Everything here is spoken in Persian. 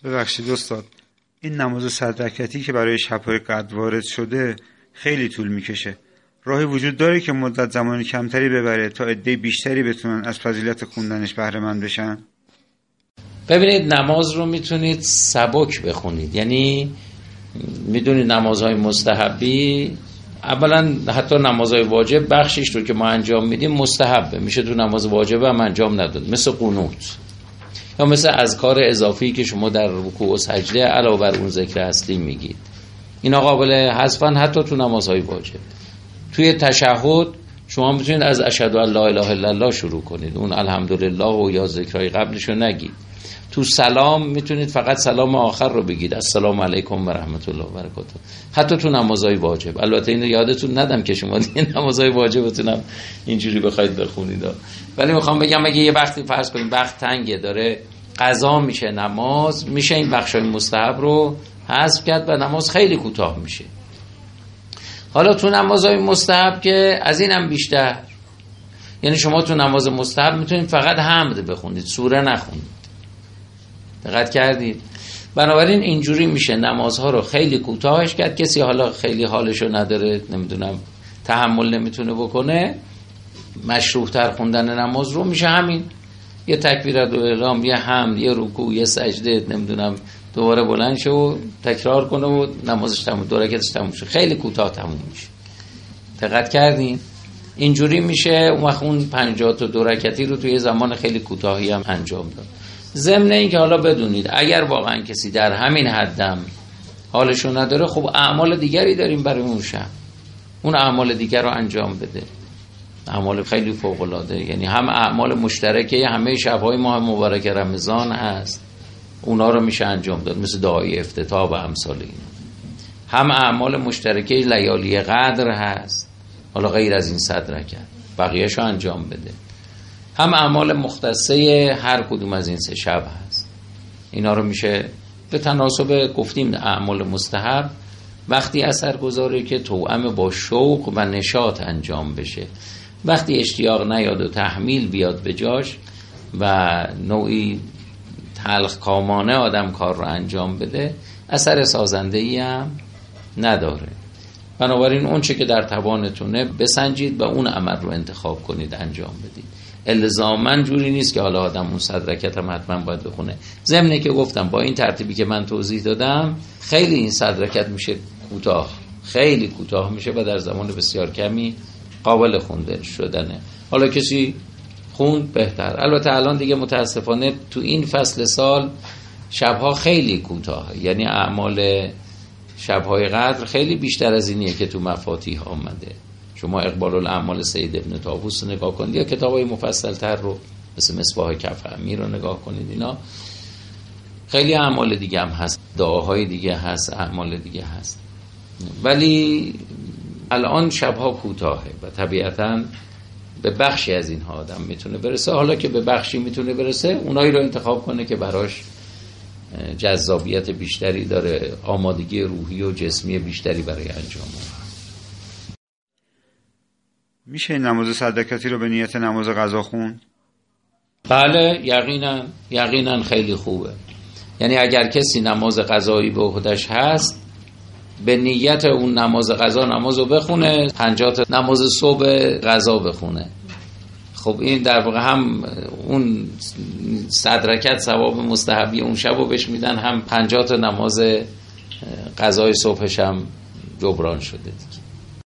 ببخشید استاد، این نماز 100 رکعتی که برای شب‌های قدر وارد شده خیلی طول میکشه. راهی وجود داره که مدت زمان کمتری ببره تا عده بیشتری بتونن از فضیلت خوندنش بهره مند بشن؟ ببینید، نماز رو میتونید سبک بخونید. یعنی میدونید نمازهای مستحبی، اولا حتی نمازهای واجب بخشش رو که ما انجام میدیم مستحبه، میشه تو نماز واجب هم انجام نداد، مثل قنوت یا مثل اذکار اضافی که شما در رکوع و سجده علاوه بر اون ذکر اصلی میگید. اینا قابل حذفن حتی تو نمازهای واجب. توی تشهد شما میتونید از اشهد ان لا اله الا الله شروع کنید، اون الحمدلله و یا ذکرهای قبلش رو نگید. تو سلام میتونید فقط سلام آخر رو بگید، السلام علیکم و رحمت الله و برکاته، حتی تو نمازهای واجب. البته اینو یادتون ندم که شما دیگه نمازهای واجبتون هم اینجوری بخواید بخونید، ولی میخوام بگم اگه یه وقتی فرض کنید وقت تنگه، داره قضا میشه نماز، میشه این بخشای مستحب رو حذف کرد و نماز خیلی کوتاه میشه. حالا تو نمازهای مستحب که از این هم بیشتر، یعنی شما تو نماز مستحب میتونید فقط حمد بخونید، سوره نخونید. دقت کردید؟ بنابراین اینجوری میشه نمازها رو خیلی کوتاهش کرد. کسی حالا خیلی حالشو نداره، نمیدونم تحمل نمیتونه بکنه مشروح تر خوندن نماز رو، میشه همین یه تکبیرت و احرام، یه حمد، یه رکوع، یه سجده، نمیدونم دوباره بلند شه و تکرار کنه و نمازش تموم، دو رکعتش تموم شه، خیلی کوتاه تموم میشه. دقت کردین؟ اینجوری میشه اون وقت اون 52 رکعتی رو توی زمان خیلی کوتاهی هم انجام داد. ضمن این که حالا بدونید اگر واقعا کسی در همین حدم حالشو نداره، خب اعمال دیگری داریم برای اون شب، اون اعمال دیگر رو انجام بده، اعمال خیلی فوق العاده. یعنی هم اعمال مشترکه همه شب‌های ماه مبارک رمضان هست، اونا رو میشه انجام داد، مثل دعای افتتاح و امثال اینا. هم اعمال مشترکه لیالی قدر هست، حالا غیر از این 100 رکعت بقیه‌شو انجام بده. هم اعمال مختصه هر کدوم از این 3 شب هست، اینا رو میشه به تناسب گفتیم اعمال مستحب وقتی اثر گذاره که توأم با شوق و نشاط انجام بشه. وقتی اشتیاق نیاد و تحمیل بیاد به جاش و نوعی تلخ کامانه آدم کار رو انجام بده، اثر سازنده‌ای هم نداره. بنابراین اون چه که در توانتونه بسنجید و اون عمل رو انتخاب کنید انجام بدید. الزاماً جوری نیست که حالا آدم اون 100 رکعت هم حتما باید بخونه. ضمن که گفتم با این ترتیبی که من توضیح دادم خیلی این 100 رکعت میشه کوتاه، خیلی کوتاه میشه و در زمان بسیار کمی قابل خونده شدنه. حالا کسی خوند بهتر. البته الان دیگه متاسفانه تو این فصل سال شبها خیلی کوتاه، یعنی اعمال شبهای قدر خیلی بیشتر از اینیه که تو مفاتیح آمده. شما اقبال الاعمال سید ابن طاووس رو نگاه کنید یا کتابای مفصل تر رو مثل مصباح کف امیر رو نگاه کنید، اینا خیلی اعمال دیگه هم هست، دعاهای دیگه هست، اعمال دیگه هست، ولی الان شبها کوتاهه و طبیعتاً به بخشی از اینها آدم میتونه برسه. حالا که به بخشی میتونه برسه، اونایی رو انتخاب کنه که براش جذابیت بیشتری داره، آمادگی روحی و جسمی بیشتری برای انجام اون. میشه نماز 100 رکعتی رو به نیت نماز قضا خوند؟ بله، یقینا خیلی خوبه. یعنی اگر کسی نماز قضایی به عهده‌اش هست، به نیت اون نماز قضا نمازو بخونه، 50 تا نماز صبح قضا بخونه. خب این در واقع هم اون 100 رکعت ثواب مستحبی اون شبو بهش میدن، هم 50 تا نماز قضای صبحش هم جبران شده دیگه.